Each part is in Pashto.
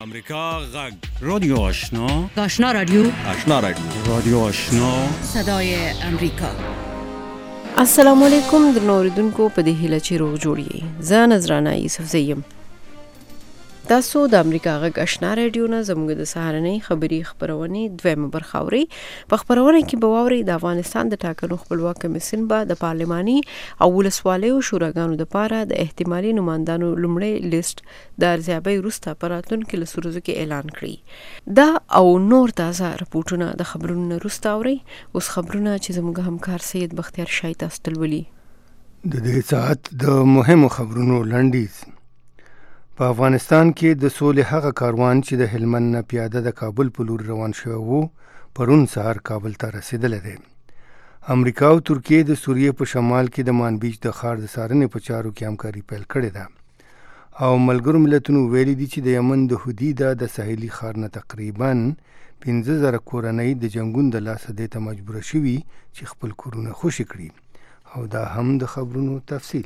امریکا غږ رادیو آشنا آشنا رادیو رادیو آشنا صدای امریکا. السلام علیکم د نوریدونکو په دې هیله چې روغ جوړی زه نظرانه یوسف زیم. تاسو د امریکا غږ آشنا رادیو نه زموږ د سهارنۍ خبری خبرونه دویمه برخه اوري. په خبرونه کې به واوري د افغانستان د ټاکنو خپلواک کمیسیون به د پارلماني او ولسوالیو شوراګانو د پاره د احتمالي نمائندانو لومړی لیست د ارزیابۍ وروسته په راتلونکي لسورزو کې اعلان کړي. دا او نور تازه رپورټونه د خبرونو وروسته اوري. اوس خبرونه چې زموږ همکار سید بختیار شاه تاسو ته ولولي. د دې ساعت د مهمو خبرونو لنډیز. په افغانستان کې د سولې هغه کاروان چې د هلمند نه پیاده د کابل په لور روان شوی وو پرون سهار کابل ته رسیدلی دی. امریکا او ترکیې د سوریې په شمال کې د مانبیچ د ښار د څارنې په چارو کې همکاري پیل کړې ده او ملګرو ملتونو ویلي دي چې د یمن د حدیده د ساحلي ښار نه تقریبا 15,000 کورنۍ د جنګونو د لاسه دې ته مجبوره شوي چې خپل کورونه خوشي کړي. او دا هم د خبرونو تفصیل.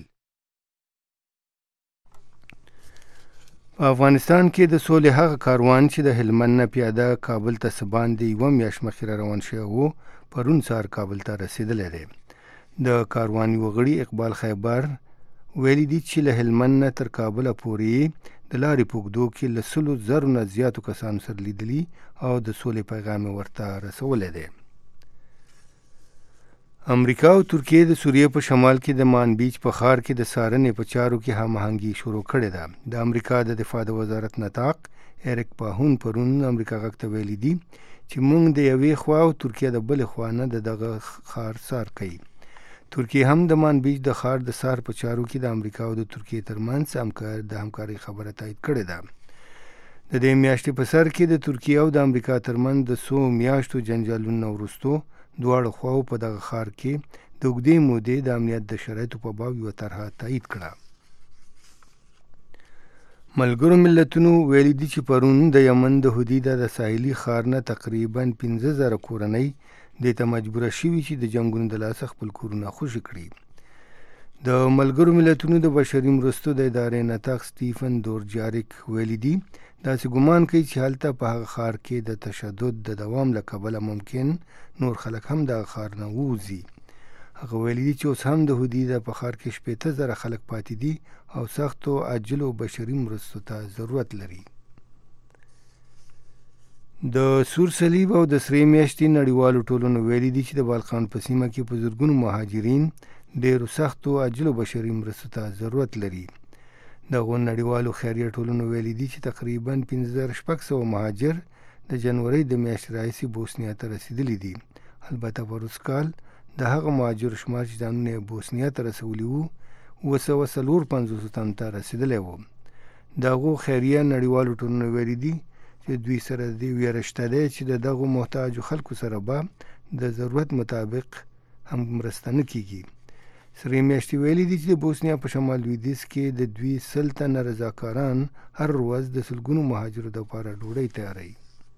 په افغانستان کې د سولې هغه کاروان چې د هلمند نه پیاده کابل ته څه باندې 1 میاشت مخکې روان شوی وو پرون سهار کابل ته رسیدلی دی. د کاروان وغړي اقبال خیبر ویلي دي چې له هلمند نه تر کابل پورې د لارې په اوږدو کې له 100,000 نه زیاتو کسانو سره لیدلي او د سولې پیغام ورته رسولی دی. امریکا او ترکیې د سوریې په شمال کې د مانبیچ په ښار کې د څارنې په چارو کې هماهنګي شروع کړې ده. د امریکا د دفاع د وزارت نطاق ایرک پاهون پرون امریکا غږ ته ویلي دي چې موږ د یوې خوا او ترکیه د بلې خوا نه د دغه ښار څار کوي. ترکیه هم د مانبیچ د ښار د څار په چارو کې د امریکا او د ترکیې ترمنځ د همکارۍ خبره تایید کړې ده. د دې میاشتې په سر کې د ترکیه او د امریکا ترمنځ د 100 میاشتو جنجالونو وروسته دواړو خواو په دغه ښار کې د اوږدې مودې د امنیت د شرایطو په باب یوه طرحه تایید کړه. ملګرو ملتونو ویلي دي چې پرون د یمن د حدیده د ساحلي ښار نه تقریبا 15,000 کورنۍ دې ته مجبوره شوي چې د جنګونو د لاسه خپل کورونه خوشي کړي. د ملګرو ملتونو د بشري مرستو د ادارې نطاق سټیفن دورجاریک ویلي دي داسې ګمان کوي چې هلته په هغه ښار کې د تشدد د دوام له کبله ممکن نور خلک هم دغه ښار نه ووځي. هغه ویلي دي چې اوس هم د حدیده په ښار کې 80,000 خلک پاتې دي او سختو عاجلو بشري مرستو ته ضرورت لري. د سور صلیب او د سرې میاشتې نړیوالو ټولنو ویلي دي چې د بالقان په سیمه کې په زرګونو مهاجرین ډېرو سختو عاجلو بشري مرستو ته ضرورت لري. دغو نړیوالو خیریه ټولنو ویلي دي چې تقریبا 5,600 مهاجر د جنورۍ د میاشتې راهیسې بوسنیا ته رسیدلی دي. البته په روس کال د هغه مهاجرو شمار چې ځانونه یې بوسنیا ته رسولي وو 754 تنو ته رسیدلی وو. دغو خیریه نړیوالو ټولنو ویلي دي چې دوی سره د دې ویره شته دی چې د دغو محتاجو خلکو سره به د ضرورت مطابق هم مرسته نه کیږي. سرې میاشتې ویلي دي چې د بوسنیا په شمال لویدیځ کې د دوی 100 تنه رضاکاران هر ورځ د سلګونو مهاجرو دپاره ډوډۍ تیاروي.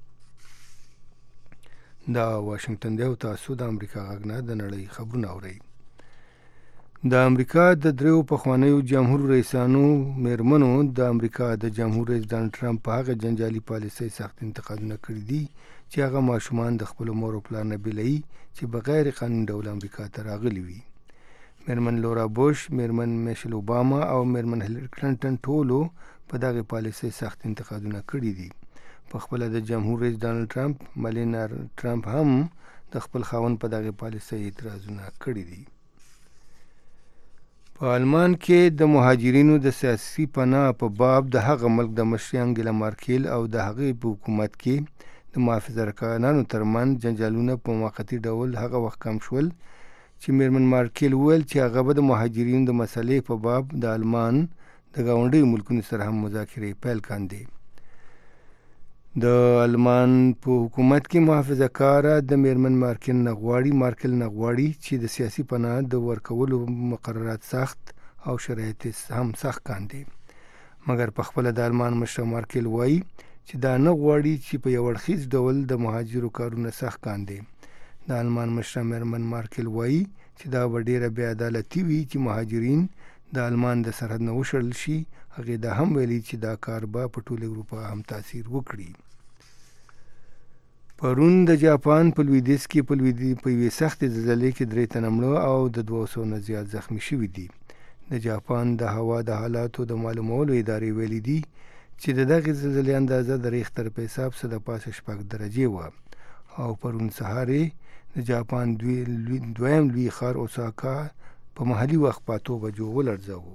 دا واشنګټن دی او تاسو د امریکا غږ نه د نړۍ خبرونه اورئ. د امریکا د دریو پخوانیو جمهور رئیسانو میرمنو د امریکا د جمهور رئیس ډانلډ ټرمپ په هغه جنجالي پالیسۍ سخت انتقادونه کړي دي چې هغه ماشومان د خپلو مور او پلار نه بېلوي چې بغیر قانوني ډول امریکا ته راغلي وي. میرمن لورا بوش، میرمن میشل اوباما او میرمن هیلری کلنټن ټولو په دغه پالیسۍ سخت انتقادونه کړي دي. په خپله د جمهور رئیس ډانلډ ټرمپ ملینا ټرمپ هم د خپل خاوند په دغه پالیسۍ اعتراضونه کړي دي. په آلمان کې د مهاجرینو د سیاسي پناه په باب د هغه ملک د مشرې انګیلا مارکیل او د هغې په حکومت کې د محافظه‌کارانو ترمنځ جنجالونه په موقتي ډول هغه وخت کم شول چې میرمن مارکیل وویل چې هغه به د مهاجرینو د مسلې په باب د آلمان د ګاونډیو ملکونو سره هم مذاکرې پیل کاندي. د آلمان په حکومت کې محافظه کاره د میرمن مارکیل نه غواړي چې د سیاسي پناه د ورکولو مقررات سخت او شرایط هم سخت کاندي. مګر په خپله د آلمان مشره مارکیل وایي چې دا نه غواړي چې په یو اړخیز ډول د مهاجرو کارونه سخت کاندي. د آلمان مشره میرمن مارکیل وایي چې دا به ډېره بې عدالتي وي چې مهاجرین د آلمان د سرحد نه وشړل شي. هغې دا هم ویلي چې دا کار به په ټوله اروپا هم تاثیر وکړي. پرون د جاپان په لویدیځ کې په یوې سختې زلزلې کې 3 تنه مړه او د 200 نه زیات زخمي شوي دي. د جاپان د هوا د حالاتو د معلومولو ادارې ویلي دي چې د دغې زلزلې اندازه د ریختر په حساب څه د پاسه 6 درجې وه او پرون سهار د جاپان دویم لوی ښار اوساکا په محلي وخت په 8 بجو ولړزاوه.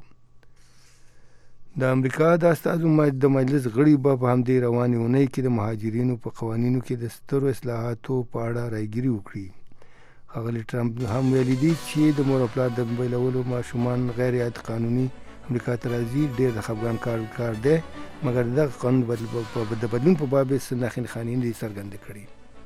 د امریکا د استازو د مجلس غړي به په همدې روانې اونۍ کې د مهاجرینو په قوانینو کې د سترو اصلاحاتو په اړه رایګیري وکړي. ښاغلي ټرمپ هم ویلي دي چې د مور او پلار د بیلولو ماشومان غیر عادي قانوني امریکا ته راځي ډېر د خفګان کار دی، مګر دغه قانون د بدلون په باب څه نښې نښانې نه دي څرګندې کړي.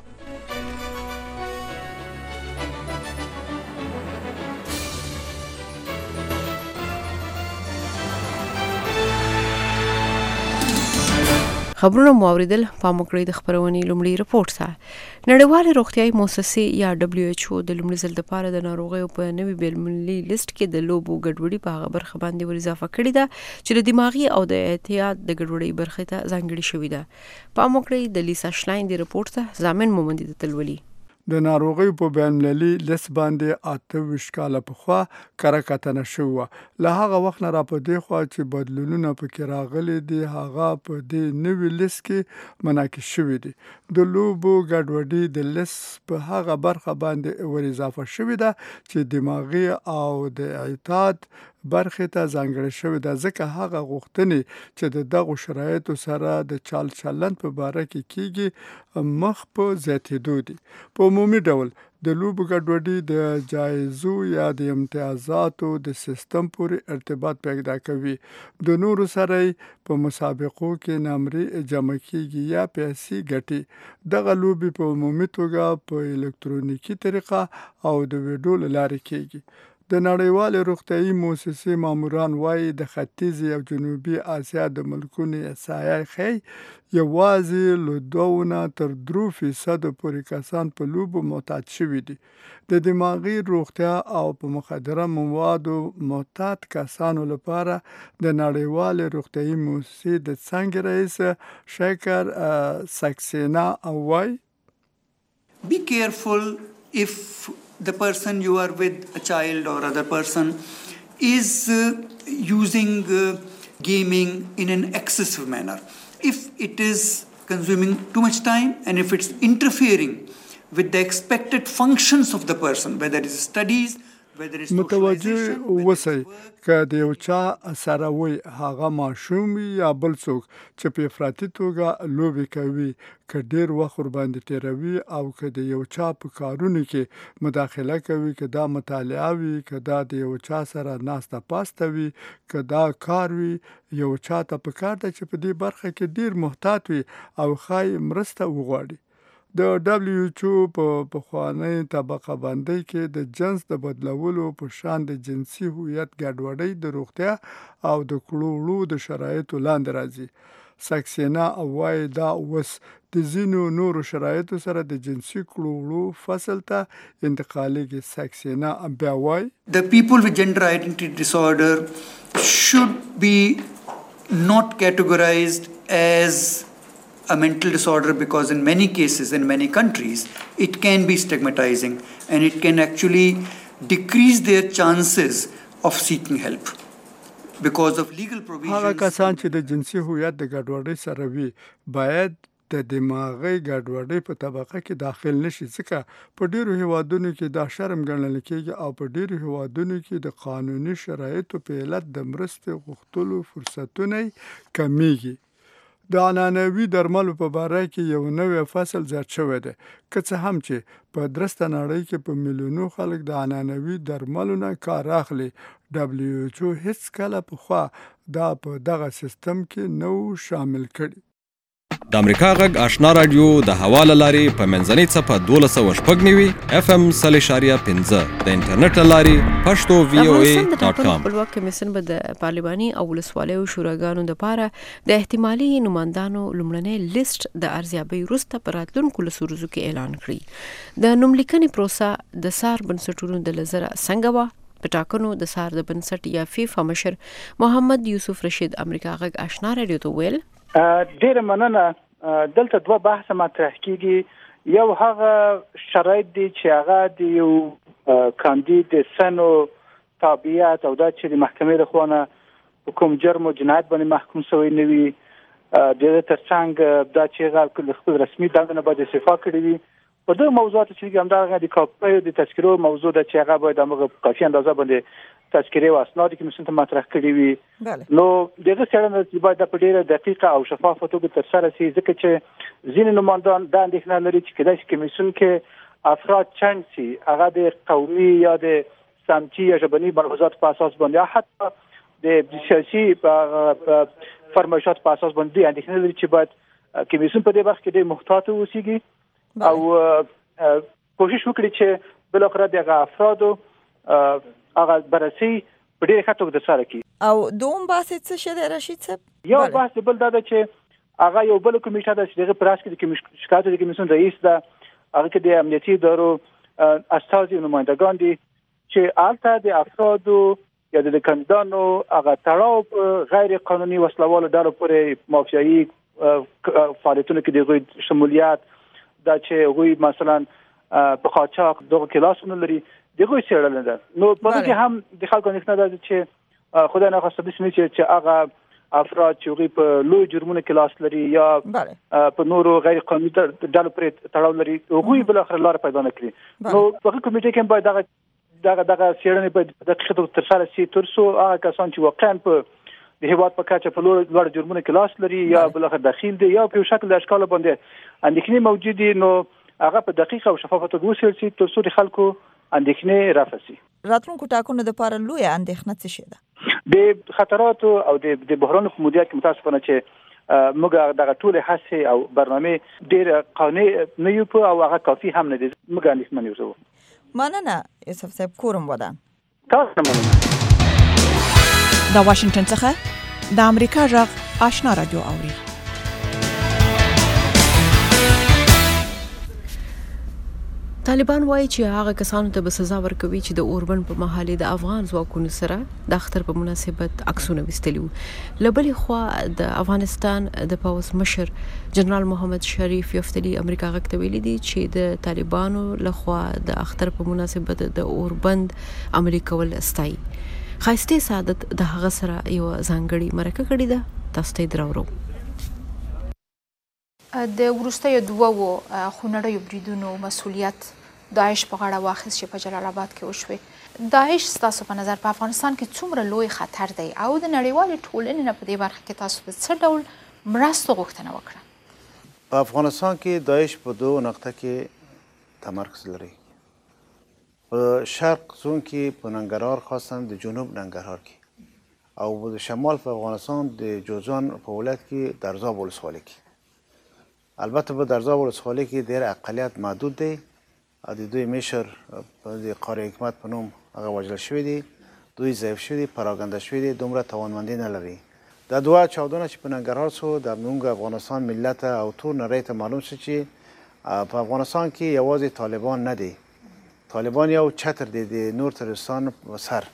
خبرونه مو اوریدل. پام وکړئ د خبرونې لومړی رپورټ ته. نړیوالې روغتیايي مؤسسې یا WHO د لومړي ځل لپاره د ناروغیو په نوي بین‌المللي لیست کې د لوبو ګډوډي په هغه برخه باندې ور اضافه کړې ده چې د دماغي او د اعتیاد د ګډوډۍ برخه ته ځانګړې شوې ده. پام وکړئ د لیسا شلاین دی رپورټ ته ضامن مومندي د تلولي. د ناروغیو په بین‌المللي لیست باندې 28 کاله پخوا کره کتنه شوه. له هغه وخت نه را په دې خوا چې بدلونونه پکې راغلي دي هغه په دې نوي لیست کې منعکس شوي دي. د لوبو ګډوډي د لیست په هغه برخه باندې ور اضافه شوې ده چې دماغي او د اعتیاد برخې ته ځانګړې شوې ده، ځکه هغه غوښتنې چې د دغو شرایطو سره د چال چلند په باره کې کیږي مخ په زیاتېدو دي. په عمومي ډول د لوبو ګډوډي د جایزو یا د امتیازاتو د سیستم پورې ارتباط پیدا کوي. د نورو سره په مسابقو کې نمرې جمع کیږي یا پیسې ګټي. دغه لوبې په عمومي توګه په الکترونیکي طریقه او د ویډیو له لارې کیږي. د نړیوالې روغتیايي مؤسسې ماموران وایي د ختیځې او جنوبي اسیا د ملکونو احصایه ښیي یوازې له 2 نه تر 3% پورې کسان په لوبو معتاد شوي دي. د دماغي روغتیا او په مخدره موادو معتاد کسانو لپاره د نړیوالې روغتیايي مؤسسې د څانګې رئیس شیکر ساکسینا وایي Be careful if the person you are with, a child or other person, is using gaming in an excessive manner. If it is consuming too much time and if it's interfering with the expected functions of the person, whether it is studies, متوجه اوسئ که د یو چا سره وي هغه ماشوم یا بل څوک چې په افراطي توګه لوبې کوي، که ډیر وخت ورباندې تیروي او که د یو چا په کارونو کې مداخله کوي، که دا مطالعه وي، که دا د یو چا سره ناسته پاسته وي، که دا کار وي، یو چا ته پکار ده چې په دې برخه کې ډیر محتاط وي او ښایي مرسته وغواړي. د WHO په پخوانۍ طبقه بندۍ کې د جنس د بدلولو په شان د جنسي هویت ګډوډۍ د روغتیا او د کړو د شرایطو لاندې راځي. ساکسینا وایي دا اوس د ځینو نورو شرایطو سره د جنسي کړو فصل ته انتقالېږي. ساکسینا بیا وایي The people with gender identity disorder should be not categorized as a mental disorder because in many cases, in many countries, it can be stigmatizing and it can actually decrease their chances of seeking help because of legal provisions. هغه کسان چې د جنسي هویت د ګډوډۍ سره وي باید د دماغي ګډوډۍ په طبقه کې داخل نشي، ځکه په ډیرو هیوادونو کې دا شرم ګڼل کېږي او په ډیرو هیوادونو کې د قانوني شرایطو په علت د مرستې غوښتلو فرصتونه کمیږي. د عنعنوي درملو په باره کې یو نوی فصل زیات شوی دی، که څه هم چې په درسته نړۍ کې په میلیونو خلک د عنعنوي درملو نه کار اخلي. WHO هیڅ کله پخوا دا په دغه سیستم کې نو شامل کړي. د امریکا غږ آشنا رادیو د هوا له لارې په منځنۍ څپه 1290 FM 0.5 د انټرنیټ له لارې پښتو voa.com. خپلواک کمیسیون به د پارلماني او ولسوالیو شوراګانو لپاره د احتمالي نمائندانو لومړنی لیست د ارزیابۍ وروسته په راتلونکو لسو ورځو کې اعلان کړي. د نوملیکنې پروسه د سار بنسټونو د نظره څنګه وه؟ په ټاکنو د سار د بنسټ یا فیفا مشر محمد یوسف رشید امریکا غږ آشنا رادیو ته ویل ډیره مننه. دلته دوه بحث مطرح کیږي. یو هغه شرایط دي چې هغه د یو کاندید سنو تابعیت او دا چې د محکمې له خوا کوم جرم او جنایت باندې محکوم شوی نه وي، د ترڅنګ دا چې هغه خپل رسمي دندې نه باندې استعفا کړې وي. په دغه موضوعات چې همدغه د کاپي د تذکرو موضوع د چې هغه باید هغه کافي اندازه باندې تذکرې او اسناد کې مثلا مطرح کړي وي. نو دغه څېړنه چې باید په ډیره دقیقه او شفافه توګه ترسره شي، ځکه چې ځینې نمایندان دا اندېښنه لري چې کله چې کمیسیون کې افراد چند شي، هغه د قومي یا د سمتي یا ژبني ملحوظات په اساس باندې یا حتی د سیاسي فرمایشات په اساس باندې اندېښنه لري چې باید کمیسیون په دې وخت کې د محتاط اوسېږي او کوشش وکړي چې بل اخر دغه افرادو هغه بررسي په ډېر ښه توګه ترسره کړي. او دوم بحث څه شته رشید صاحب؟ یو بحث بل دا چې هغه یو بل کمیټه د چې دغه پراس کې د شکایت د کمیسیون رئیس ده، هغه کې د امنیتي ادارو استازي نمائندگان دي چې البته د افرادو یا د کاندیدانو هغه تړاو غیر قانوني وسلوالو ډلو پورې مافیایي فعالیتونو کې د شمولیت دا چې غوي مثلا په قاچاق دغه کلاسونه لري دغه څېړل ده. نو په دې کې هم د خلکو اندېښنه ده چې خدای نه خواسته بسم چې هغه افراد چې په لوی جرمونو کلاس لري یا په نورو غیر قانوني ډلو پورې تړاو لري، غوي بل اخر لار پیدا نه کړي. نو په کمیټه کې باید دغه څېړنې په دقیقه توګه ترسره شي تر څو هغه کسان چې واقعا په د هیواد په کچه په لوړ جرمونو کلاس لري یا بل اخر داخل دي یا په شکل د اشکال باندې اندېښنې موجود دي، نو هغه په دقیقه او شفافه توګه وڅېړل شي تر څو د خلکو اندېښنې رفع شي. راتلونکو ټاکنو لپاره لویه اندېښنه څه شي ده؟ د خطراتو او د بحرانو په مدیریت کې متاسفانه چې موږ دغه ټول هڅې او برنامه ډېر قانع نه یو او هغه کافي هم نه دي. موږ اندېښمن یو. مننه یوسف صاحب، کورم ودان. تاسو مننه. د واشنگټن څخه د امریکا غږ آشنا رادیو اوري. طالبان وایي چې هغه کسانو ته به سزا ورکوي چې د اوربند په محل د افغان ځواکونو سره د اختر په مناسبت عکسونه وستلي وو. لبلې خوا د افغانستان د پوځ مشر جنرال محمد شریف یفتلی امریکا غږ ته ویلي دي چې د طالبانو لخوا د اختر په مناسبت د اوربند عملي کول استای. خاصه سعادت د هغه سره یو ځانګړي مرکه کړې ده. تاسو ته درورو. د وروستیو دوو خونړیو بریدونو مسؤلیت داعش په غاړه واخیست چې په جلال آباد کې وشوه. داعش ستاسو په نظر په افغانستان کې څومره لوی خطر دی او د نړیوالې ټولنې نه په دې برخه کې تاسو د څه ډول مرستو غوښتنه وکړه؟ په افغانستان کې داعش په دوه نقطه کې تمرکز لري. په شرق زون کې په ننګرهار، خاصه د جنوب ننګرهار کې، او د شمال په افغانستان د جوزجان په ولایت کې درزاب ولسوالۍ کې. البته په درزاب ولسوالۍ کې ډېر اقلیت محدود دی او د دوی مشر د قاری حکمت په نوم هغه وژل شوی دی، دوی ضعیف شوي دي، پراګنده شوي دي، دومره توانمندي نه لري. دا دوه چاودنه چې په ننګرهار شو د موږ افغانستان ملت او ټول نړۍ ته معلوم شو چې په افغانستان کې یوازې طالبان نه دی، طالبان یو چتر دی د نور تروریستان سر.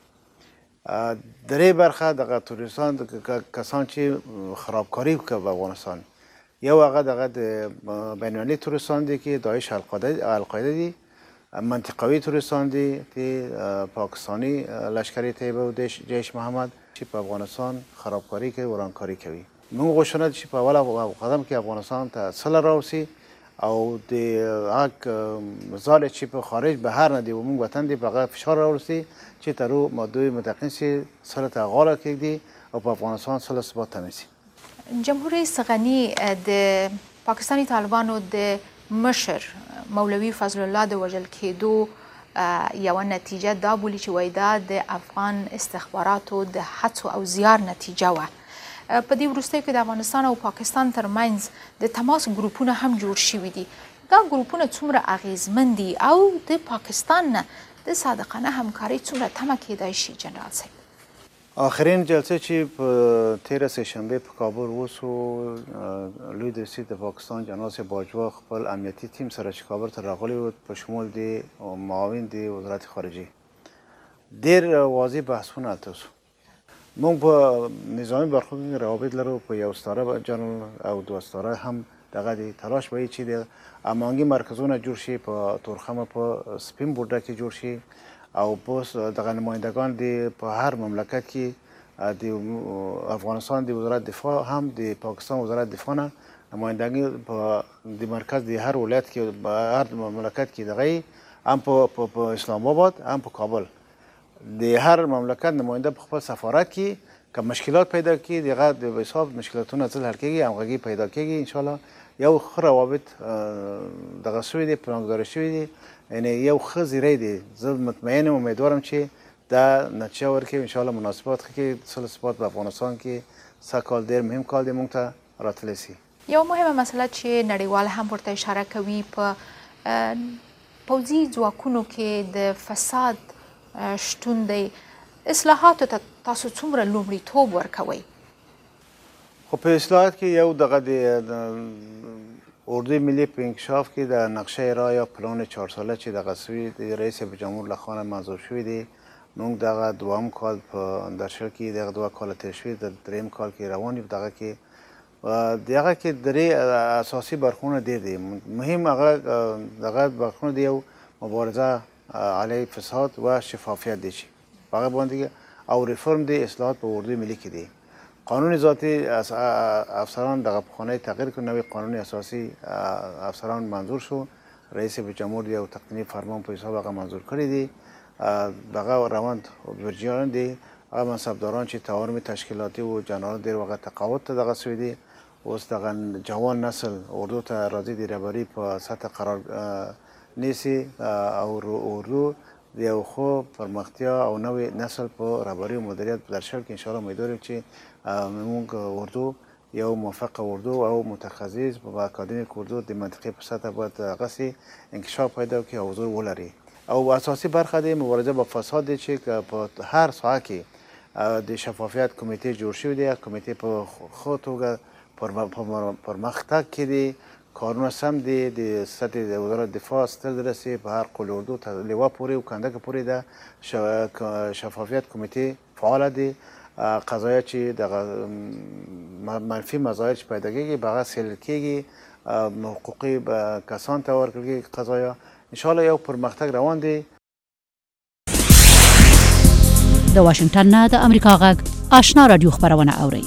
درې برخه دغه تروریستان کسان چې خرابکاری وکړه په افغانستان، یو هغه دغه د بین‌المللي تروریستان دي چې داعش القاعده دي، منطقوي تروریستان دي چې پاکستانی لشکری طیبه و جیش محمد چې په افغانستان خرابکاری کوي، ورانکاری کوي. موږ غوښتنه چې په اول قدم کې افغانستان ته صلح راوړي او د هغه مزال چې په خارج بهر نه دی و موږ وطن دی په هغه فشار راوړي چې تر دوی متقین سي صلح ته غاړه کېږدي او په افغانستان صلح ثبات تامین سي. جمهوری غنی د پاکستانی طالبانو د مشر مولوی فضل الله د وژل کېدو یو نتیجه دا بولی چې وای دا د افغان استخباراتو د هڅو او زیار نتیجه وه. په دې وروستیو کې د افغانستان او پاکستان ترمنځ د تماس ګروپونه هم جوړ شوي دي. دا ګروپونه څومره اغیزمن دي او د پاکستان نه د صادقانه همکارۍ څومره تمه کېدای شي جنرال صاحب؟ آخرین جلسه چې په 13 سهشنبه په کابل وشو، لوی رئیس د پاکستان جنرال صاحب باجوا خپل امنیتي تیم سره چې کابل ته راغلی و په شمول د معاون د وزارت خارجه ډېر واضح بحثونه هلته شو. موږ په نظامي برخو کې روابط لرو، په یو ستاره جنرال او دوه ستاره هم دغه د تلاش به چې د امانګي مرکزونه جوړ شي، په تورخمه په سپین بورډه کې جوړ شي او په دغه نمایندگان په هر مملکت کې د افغانستان د وزارت دفاع هم د پاکستان وزارت دفاع نه نمایندګي په د مرکز د هر ولایت کې هر مملکت کې دغه هم په اسلام آباد هم په کابل د هر مملکت نماینده په خپل سفارت کې که مشکلات پیدا کړي دغه د حساب مشکلاتونه څه حل کېږي، همغږي پیدا کېږي. ان شاء الله یو ښه روابط دغه شوي دي، پلانګذاري شوي دي، یعنی یو ښه زیری دی. زه مطمئن یم، امیدوارم چې دا نتیجه ورکړي. ان شاء الله مناسبات ښه کړي. سل ثبات په افغانستان کې سږ کال ډېر مهم کال دی، موږ ته راتلی سي. یو مهمه مسله چې نړیوال هم ورته اشاره کوي، په پوځي ځواکونو کې د فساد شتون دی. اصلاحاتو ته تاسو څومره لومړیتوب ورکوئ؟ خو په اصلاحات کې یو دغه د اردوی ملی په انکشاف کې د نقشه راه یا پلان 4 ساله چې دغه سوی د رئیس جمهور لخوا منظور شوی دی، موږ دغه دوام کال په درشل کې دغه 2 کال تیر شوی، د دریم کال کې روان یو. دغه کې درې اساسي برخونه دي. مهم هغه دغه برخونه دی، یو مبارزه علیه فساد و شفافیت دی چې هغه باندې، او ریفرم دی، اصلاحات په اردوی ملی کې دی. قانون ذاتی افسران دغه پخوانی تغییر کړ، نوی قانون اساسی افسران منظور شو، رئیس جمهور دی او تقنینی فرمان په حساب هغه منظور کړی دی. دغه روند ورجیان دی، هغه منصبداران چې تعاون تشکیلاتی و جنرال ډېر وخت تقاعد ته دغه سوی دی. اوس دغه جوان نسل اردو ته راځي، د رهبري په سطح قرار نیسي او اردو د یو ښه پرمختیا او نوې نسل په رهبري او مدیریت په درشل کې انشاءالله امیدواریم چې موږ اردو یو موفق اردو او متخصص په اکادمیک اردو د منطقې په سطح باید هغسې انکشاف پیدا کړي او حضور ولري. او اساسي برخه د مبارزه با فساد دی چې په هر ساحه کې د شفافیت کمیټې جوړ شوی دی. کمیټې په ښه توګه پرمختګ کې دی، کارونه سم دي، د سطح د وزارت دفاع ستر درسي په هر قول اردو ته لیوا پورې او کندک پورې د شفافیت کمیټې فعال دي. قضایا چې دغه منفي مزایا چې پیدا کېږي به هغه څیړل کېږي، حقوقي کسان ته ورکړل کېږي قضایا. انشاءالله یو پرمختګ روان دی. د واشنگټن نه د امریکا غږ آشنا رادیو خبرونه اوري.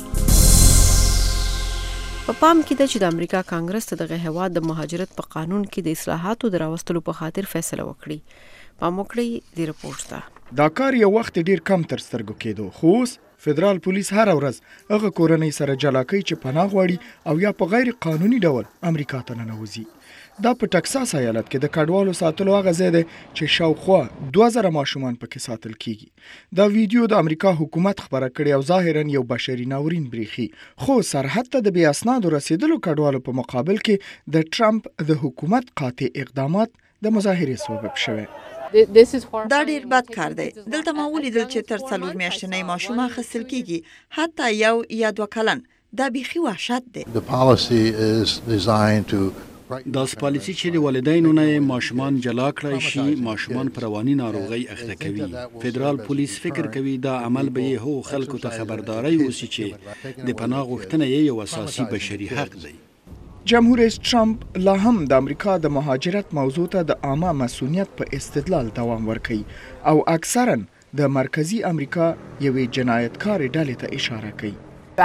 په پام کې ده چې د امریکا کانګرس ته دغه هیواد د مهاجرت په قانون کې د اصلاحاتو د راوستلو په خاطر فیصله وکړي. پام وکړئ د رپورټ ته. دا کار یو وخت ډیر کم تر سترګو کېدو، خو اوس فدرال پولیس هر ورځ هغه کورنۍ سره جلا کوي چې پناه غواړي او یا په غیر قانوني ډول امریکا ته ننوځي. دا په ټکساس ایالت کې د کډوالو ساتلو هغه ځای دی چې شاوخوا 2000 ماشومان پکې ساتل کیږي. دا ویډیو د امریکا حکومت خبره کړې او ظاهرا یو بشري ناورین بریخي، خو سرحد ته د بې اسنادو رسیدلو کډوالو په مقابل کې د ټرمپ د حکومت قاطع اقدامات د مظاهرې سبب شوه. دا ډیر بد کار دی. دلته ما ولیدل چې تر 4 میاشتنۍ ماشوم اخیستل کیږي، حتی یو یا 2 کلن. دا بیخي وحشت دی. داس پالیسي چې د والدینو نه ماشومان جلا کړای شي، ماشومان پر رواني ناروغي اخته کوي. فدرال پولیس فکر کوي دا عمل به هو خلکو ته خبرداري وسی چې د پناه غوښتنه یو اساسي بشري حق دی. جمهور رئیس ټرمپ لا هم د امریکا د مهاجرت موضوع ته د عامه مسؤلیت په استدلال دوام ورکوي او اکثرا د مرکزی امریکا یوې جنایتکار ډلې ته اشاره کوي. د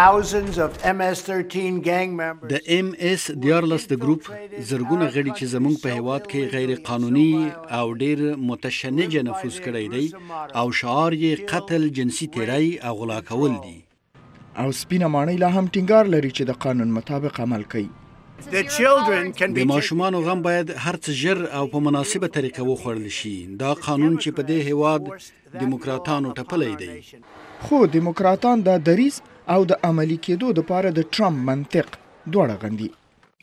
MS 14 د ګروپ زرګونه غړي چې زموږ په هیواد کې غیر قانوني او ډیر متشنج نفوذ کړی دی او شعار یې قتل، جنسي تیری او غلا کول دي. او سپینه ماڼۍ لا هم ټینګار لري چې د قانون مطابق عمل کوي. د ماشومانو غم باید هر څه ژر او په مناسبه طریقه وخوړل شي. دا قانون چې په دې هیواد دیموکراتانو ټپلی دی. خو دیموکراتان دا دریځ او د عملی کېدو لپاره د ټرمپ منطق دواړه غندي.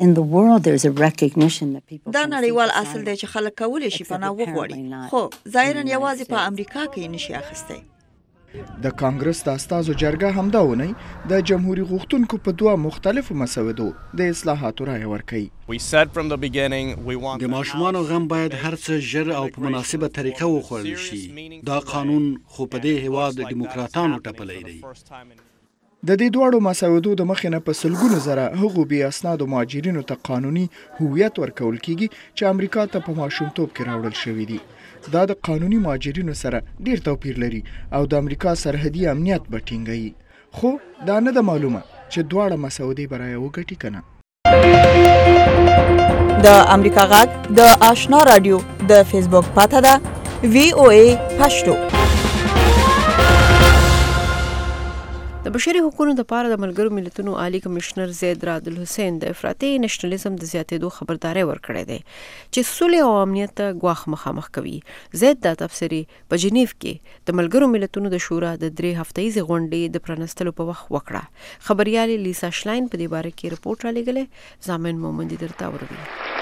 دا نړیوال اصل دی چې خلک کولی شي پناه وغواړي، خو ظاهرا یوازې په امریکا کې نشي اخیستی. د کانګرس د استازو جرګه همدا ونی د جمهوریت غوښتونکو په دوه مختلفو مسودو د اصلاحاتو رایه ورکړي. د ماشومانو غم باید هر څه ژر او په مناسبه طریقه وخوړل شي. دا قانون خو په دې هیواد دیموکراتانو ټپلی دی. د دې دواړو مسودو د مخې نه په سلګونو زره هغو بې اسنادو مهاجرینو ته قانوني هویت ورکول کیږي چې امریکا ته په ماشومتوب کې راوړل شوي دي. دا د قانوني مهاجرینو سره ډیر توپیر لري او د امریکا سرحدي امنیت به ټینګوي. خو دا نه ده معلومه چې دواړه مسودې به رایه وګټي که نه. د امریکا غږ د آشنا رادیو د فیسبوک پاته ده VOA پښتو. د بشري حقوقو لپاره د ملګرو ملتونو عالی کمشنر زید راد الحسین د افراطي نشنلیزم د زیاتېدو خبرداري ورکړې ده چې سولې او امنیت ته ګواښ مخامخ کوي. زید دا تفسیری په جنیف کې د ملګرو ملتونو د شورا د 3 هفتهیزې غونډې د پرانستلو په وخت وکړه. خبريالي لیسا شلاین په دې باره کې رپورټ را لېږلی. زامن مومندي درته وروي.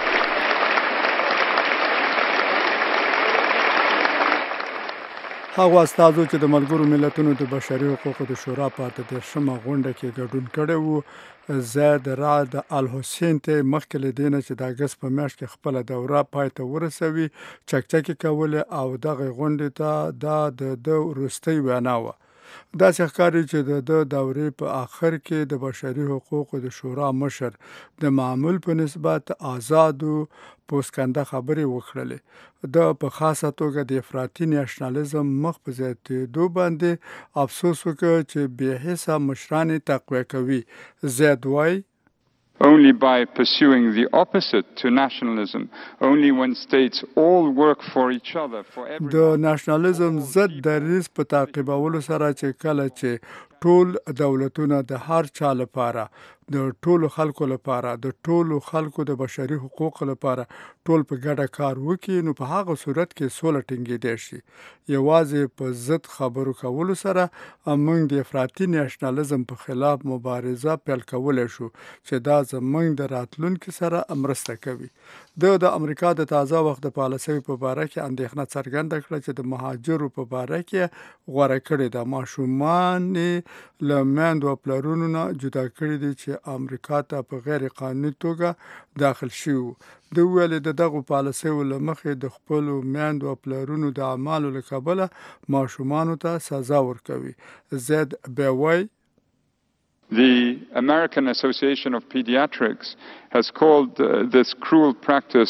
هغه استازو چې د ملګرو ملتونو د بشري حقوقو د شورا په 13مه غونډه کې ګډون کړی وو، زید راد الحسین ته مخکې له دې نه چې د اګست په میاشت کې خپله دوره پای ته ورسوي چکچکې کولې او دغه غونډې ته دا د وروستۍ وینا وه. داسې ښکاري چې د دورې په آخر کې د بشري حقوقو د شورا مشر د معمول په نسبت آزادو پوسکنده خبرې وکړلې. د په خاصه توګه د افراطي نشنالیزم مخ په زیاتېدو باندې افسوس وکړ چې بې حسه مشران تقویه کوي. زید وایي only by pursuing the opposite to nationalism, only when states all work for each other, for everyone. د ناشنالیزم ضد دریځ په تعقیبولو سره چې کله چې ټول دولتونه د هر چا لپاره د ټولو خلکو لپاره د ټولو خلکو د بشري حقوقو لپاره ټول په ګډه کار وکړي نو په هغه صورت کې سوله ټینګېدای شي. یوازې په ضد خبرو کولو سره موږ د افراطي نشنالیزم په خلاف مبارزه پیل کولی شو چې دا زموږ د راتلونکي سره مرسته کوي. د امریکا د تازه وخت د پالیسۍ په باره کې اندېښنه څرګنده کړه چې د مهاجرو په باره کې غوره کړې ده. ماشومان له میندو او پلرونو نه جدا کړي دي چې امریکا ته په غیر قانوني توګه داخل شوي وو. د ویلې د دغو پالیسیو له مخې د خپلو میندو او پلرونو د اعمالو له کبله ماشومانو ته سزا ورکوي. زید بیا وایي The American Association of Pediatrics has called this cruel practice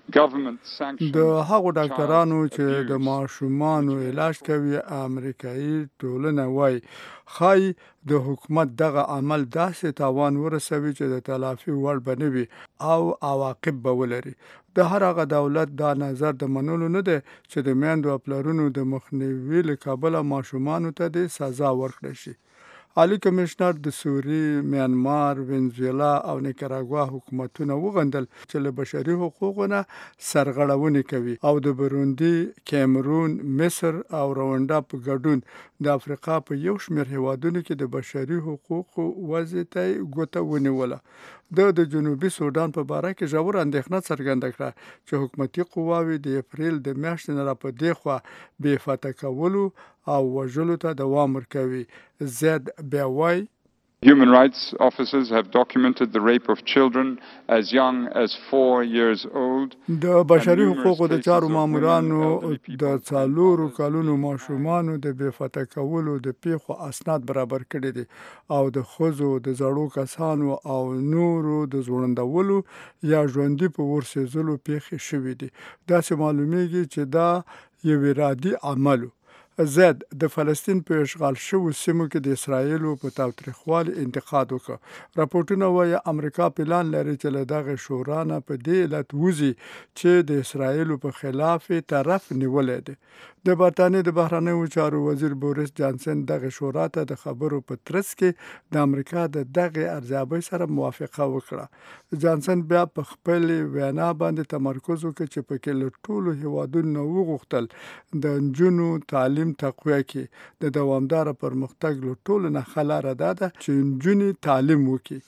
د هغو ډاکټرانو چې د ماشومانو علاج کوي امریکایي ټولنه وایي ښایي د حکومت دغه عمل داسې تاوان ورسوي چې د تلافي وړ به نه وي او عواقب به ولري. د هر هغه دولت دا نظر د منلو نه دی چې د میندو او پلرونو د مخنیوي له کبله ماشومانو ته د سزا ورکړی شي. عالی کمشنر د سوریې، میانمار، وینزویلا او نیکاراګوا حکومتونه وغندل چې له بشري حقوقو نه سرغړونې کوي او د بروندي، کیمرون، مصر او روانډا په ګډون د افریقا په یو شمېر هیوادونو کې د بشري حقوقو وضع ته ګوته ونیوله. د جنوبي سودان په باره کې ژور اندېښنه څرګنده کړه چې حکومتي قواوې د اپریل د میاشتې نه را په دې خوا بې فتح کولو او وژلو ته دوام ورکوي. زید بیا وایي Human rights officers have documented the rape of children as young as 4 years old. د بشري حقوقو د چارو مامورانو د 4 کلونو ماشومانو د بې فتح کولو د پیښو اسناد برابر کړي دي او د ښځو، د زړو کسانو او نورو د ځوړندولو یا ژوندي په ورسېدلو پیښې شوي دي. داسې معلومیږي چې دا یو ارادي عمل. زید د فلسطین په اشغال شوو سیمو کې د اسرایلو په تاوتریخوالي انتقاد وکړ. راپورټونه وایي امریکا پلان لري چې له دغه شورا نه په دې علت وځي چې د اسرایلو په خلاف طرف نیولی دی. د برطانیې د بهرنیو چارو وزیر بوریس جانسن دغه شورا ته د خبرو په ترڅ کې د امریکا د دغه ارزیابۍ سره موافقه وکړه. جانسن بیا په خپل وینا باندې تمرکز وکړ چې پکې له ټولو هیوادونو وغوښتل د نجونو تعلیم تقویه کې د دوامدار پرمختګ له ټولو نه ښه لاره دا ده چې نجونې تعلیم وکړي.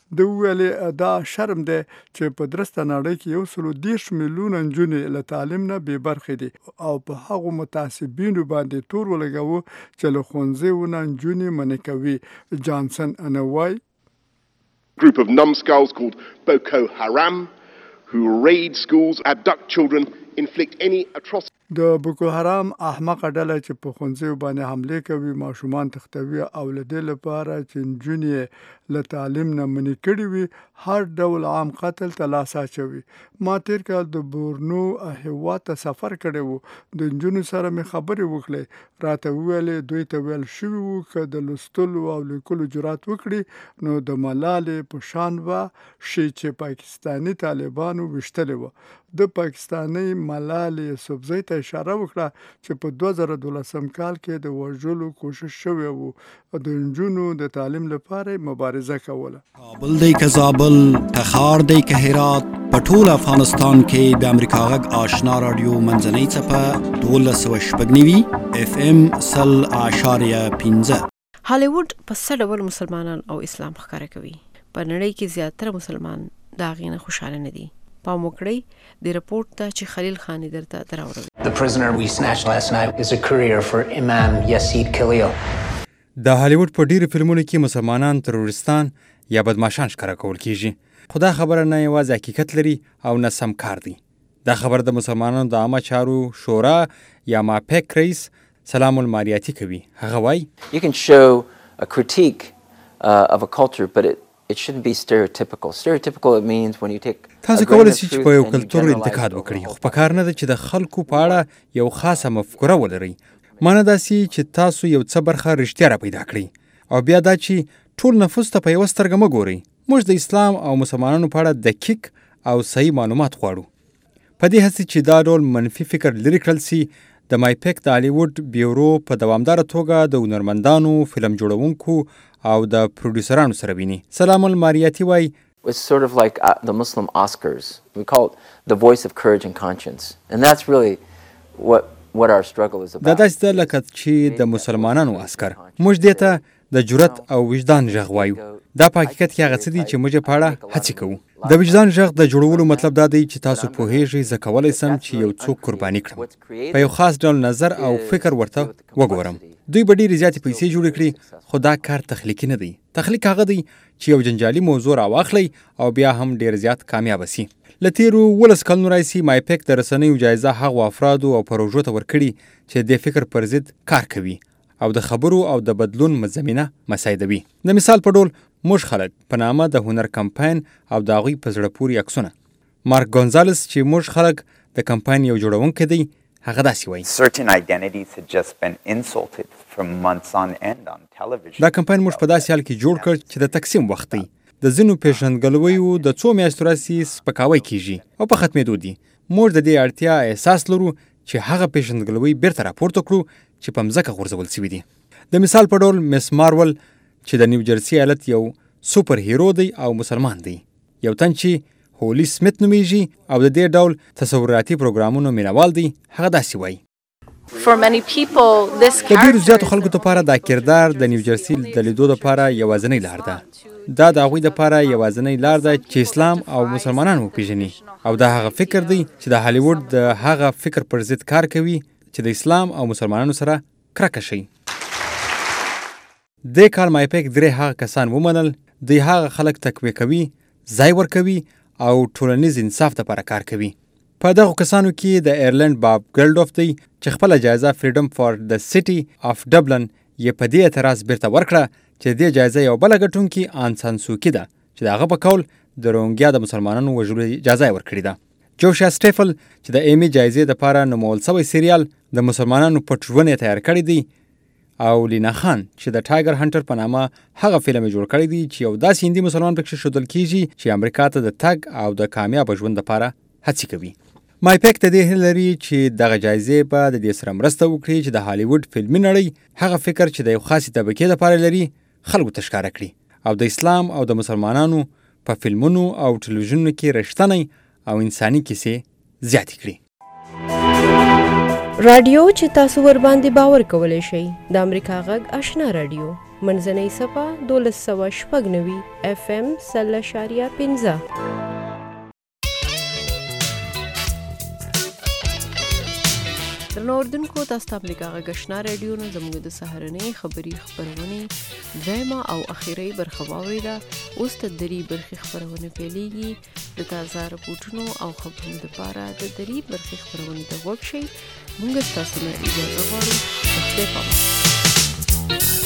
د ویلې دا شرم دی چې په درسته نړۍ کې 130 میلیونه نجونې له تعلیم نه بې برخې دي او په هغو متعصبینو باندې تور ولګوو چې له ښوونځیو نه نجونې منع کوي. جانسن انوای group of numbskulls called Boko Haram who raid schools, abduct children, inflict any atrocity. د بوکو حرام احمقه ډله چې په ښوونځیو باندې حملې کوي، ماشومان تښتوي او له دې لپاره چې نجونې له تعلیم نه منع کړي وي هر ډول عام قتل ته لاس اچوي. ما تیر کال د بورنو هېواد ته سفر کړی و. د نجونو سره مې خبرې وکړې، راته وویلې دوی ته ویل شوي وو که د لوستلو او لیکلو جرات وکړي نو د ملالې په شان به شي چې پاکستاني طالبانو ویشتلې وه. د پاکستاني ملالې یوسفزۍ ته اشاره وکړه چې په 2012 کال کې د وژلو کوشش شوی و. د نجونو د تعلیم لپاره مبارزه کوله. کابل دی که زابل، تخار دی که هرات، په ټول افغانستان کې د امریکا غږ آشنا رادیو منځنۍ څپه 1290 FM 0.15. هالیوډ په څه ډول مسلمانان او اسلام ښکاره کوي؟ په نړۍ کې زیاتره مسلمان د هغې نه خوشحاله نه دي. پام وکړئ د رپورټ ته چې خلیل خانی درته دراوړل. The prisoner we snatched last night is a courier for Imam Yasid Khalil. د هالیوډ په ډیرو فلمونو کې مسلمانان تروریستان یا بدمعشان ښکاره کول کیږي، خو دا خبره نه یوازې حقیقت لري او نه سم کار دی. دا خبره د مسلمانانو د عامه چارو شورا یا ماپیک رئیس سلام الماریاتی کوي. هغه وایي You can show a critique of a culture, but it shouldn't be stereotypical. Stereotypical it means when you take تاسو کولی شئ چې په یو کلتور انتقاد وکړئ، خو په کار نه ده چې د خلکو په اړه یو خاصه مفکوره ولرئ. معنی داسې چې تاسو یو څه برخه رښتیا را پیدا کړئ او بیا دا چې ټول نفوس ته په یوه سترګه مه ګورئ. موږ د اسلام او مسلمانانو په اړه دقیق او صحیح معلومات غواړو. په دې هڅې چې دا ډول منفي فکر لرې کړل سي، د مایپیک د هالیوډ بیورو په دوامداره توګه د هنرمندانو، فلم جوړونکو او د پروډیوسرانو سره ویني. سلام الماریاتی وایي It's sort of like the Muslim Oscars. We call it the voice of courage and conscience. And that's really what our struggle is about. دا داسې ده لکه چې د مسلمانانو اسکر. موږ دې ته د جرأت او وجدان غږ وایو. دا په حقیقت کې هغه څه دي چې موږ په اړه هڅې کوو. د وجدان غږ د جوړولو مطلب دا دی چې تاسو پوهیږئ زه کولی سم چې یو څوک قرباني کړم، په یو خاص ډول نظر او فکر ورته وګورم. دوی به ډېرې زیاتې پیسې جوړې کړي، خو دا کار تخلیقي نه دی. تخلیق هغه دی چې یو جنجالي موضوع راواخلئ او بیا هم ډېر زیات کامیابه سي. له تېرو 12 کلونو راهیسې مایپیک د رسنیو جایزه هغو افرادو او پروژو ته ورکړي چې د فکر پر ضد کار کوي او د خبرو او د بدلون زمینه مساعدوي. د مثال په ډول موږ خلک په نامه د هنر کمپاین او د هغوی په زړه پورې عکسونه. مارک ګونزالس چې موږ خلک د کمپاین یو جوړونکی دی، هغه داسې وایي Certain identities had just been insulted from months on end on television. دا کمپاین موږ په داسې حال کې جوړ کړ چې د تقسیم وخت دی. د ځینو پیژندګلویو د څو میاشتو راهیسې سپکاوی کیږي او په ختمېدو دي. موږ د دې اړتیا احساس لرو چې هغه پیژندګلوۍ بیرته راپورته کړو چې په مځکه غورځول سوي دي. د مثال په ډول مس مارول چې د نیوجرسي ایالت یو سوپر هیرو دی او مسلمان دی، یو تن چې هولی سمیت نومیږي او د دې ډول تصوراتي پروګرامونو مینوال دی، هغه داسې وایي د ډېرو زیاتو خلکو لپاره دا کردار د نیوجرسي د لیدو لپاره یوازینۍ لار ده. دا د هغوی لپاره یوازینۍ لار ده چې اسلام او مسلمانان وپېژني او دا هغه فکر دی چې د هالیوډ د هغه فکر پر ضد کار کوي چې د اسلام او مسلمانانو سره کرکه شي. دې کال مایپیک 3 هغه کسان ومنل، دوی هغه خلک تقویه کوي، ځای ورکوي او ټولنیز انصاف لپاره کار کوي. په دغو کسانو کې د ایرلند باب ګلډوف دی چې خپله جایزه فریډم فار د سیټي اف ډبلن یې په دې اعتراض بیرته ورکړه چې دې جایزه یو بله ګټونکي آن سان سوکي ده چې د هغه په قول د روهنګیا د مسلمانانو وژلو اجازه یې ورکړې ده. جوشیا سټیفل چې د ایمي جایزې دپاره نومول سوی سریال د مسلمانانو پټ ژوند یې تیار کړی دی، او لینا خان چې د ټایګر هنټر په نامه هغه فلم یې جوړ کړی دی چې یو داسې هندي مسلمان پکښې ښودل کیږي چې امریکا ته د تګ او د کامیابه ژوند دپاره هڅې کوي. مایپیک ته دې هیله لري چې دغه جایزې به د دې سره مرسته وکړي چې د هالیوډ فلمي نړۍ هغه فکر چې د یو خاصې طبقې لپاره لري خلکو ته ښکاره کړي او د اسلام او د مسلمانانو په فلمونو او ټلویزیونونو کې رښتینی او انساني کیسې زیاتې کړي. رادیو چې تاسو ور باندې باور کولی شئ د امریکا غږ آشنا رادیو منځنۍ صفه 1296 FM 0.15. نوردونکو تاسو ته امریکا غږ آشنا رادیو نه زموږ د سهارنۍ خبری خبرونه دویمه او اخیری برخه واوریده. اوس د دری برخه خبرونه پیلېږي. د تازه راپورټونو او خبرونو لپاره د دری برخه خبرونه ته وګورئ. موږ تاسو نه اجازه غواړو چې